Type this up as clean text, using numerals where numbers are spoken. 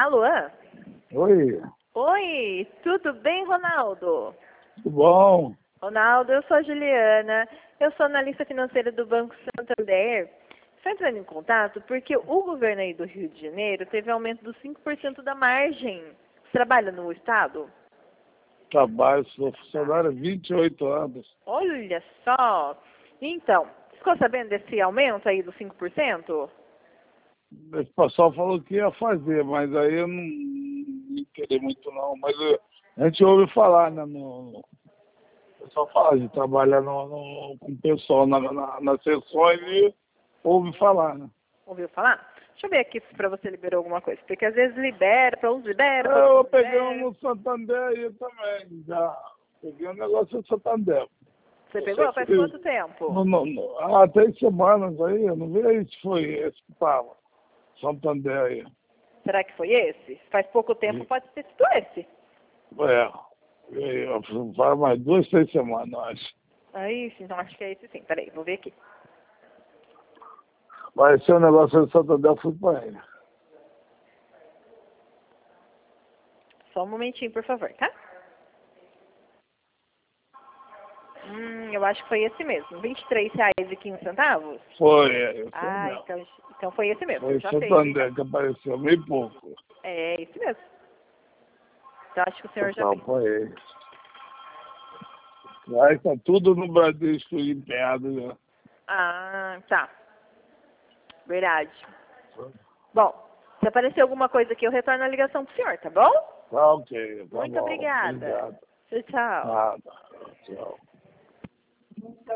Alô? Oi, Oi, tudo bem, Ronaldo? tudo bom? Ronaldo, eu sou a Juliana, eu sou analista financeira do Banco Santander. Estou entrando em contato porque o governo aí do Rio de Janeiro teve aumento dos 5% da margem. Você trabalha no Estado? Trabalho, sou funcionário há 28 anos. Olha só! Então, ficou sabendo desse aumento aí dos 5%? O pessoal falou que ia fazer, mas aí eu não queria muito não. Mas a gente ouve falar, né? O pessoal fala de trabalhar com o pessoal nas sessões e ouve falar, né? Ouviu falar? Deixa eu ver aqui se pra você liberou alguma coisa. Porque às vezes libera, pra uns libera, pra Eu outros não peguei libera. um no Santander aí também, já. Peguei um negócio no Santander. Você pegou? Faz quanto tempo? Há 3 semanas aí, eu não vi aí se foi esse que tava. Santander aí. Será que foi esse? Faz pouco tempo, pode ter sido esse. Faz mais 2, 3 semanas, eu acho. Aí, então acho que é esse sim. Peraí, vou ver aqui. Mas esse negócio do Santander, eu fui pra ele. Só um momentinho, por favor, tá? Eu acho que foi esse mesmo. R$ 23,15. Foi, esse Ah, mesmo. então foi esse mesmo. Foi Já fez, Santander então. que apareceu, meio pouco. É esse mesmo. Então acho que o senhor já Total, fez. foi ele. Aí tá tudo no Bradesco empenhado, né? Ah, tá. Verdade. Bom, se aparecer alguma coisa aqui, eu retorno a ligação pro senhor, tá bom? Tá ok, tá Muito bom. obrigada. Obrigado. Tchau, tchau. Nada. Tchau.